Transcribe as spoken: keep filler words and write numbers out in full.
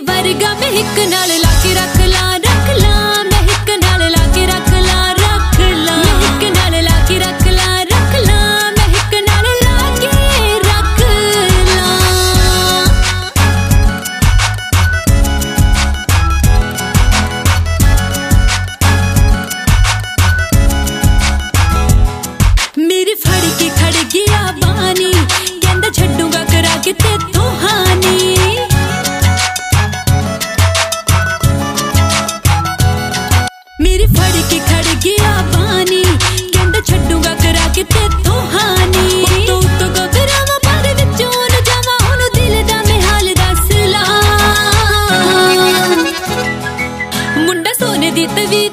वर्गा मैं हिक नाल लाके रख ला रख ला मैं हिक नाल लाके रख ला रख ला मैं हिक नाल लाके रख ला रख ला मैं हिक नाल लाके रख ला। मेरी फड़ के खड़ गया बानी कहंदा छड्डूगा करा के तेथों हानी। मेरी फड़ के खड़ गया बानी कहंदा छड्डूगा करा के तेथों हानी। तो तो घबरावा पर विचों न जावा ओनू दिल दा मैं हाल दस ला। मुंडा सोने दी तवीर